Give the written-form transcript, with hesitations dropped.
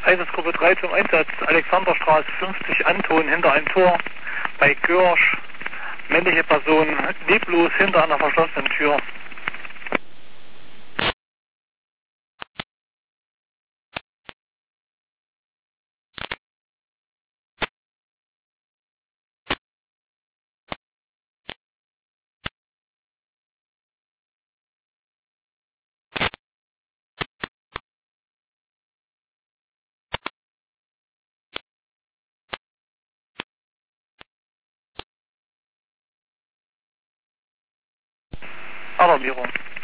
Einsatzgruppe 3 zum Einsatz. Alexanderstraße 50 Anton hinter ein Tor bei Görsch. Männliche Person leblos hinter einer verschlossenen Tür. Alarmierung.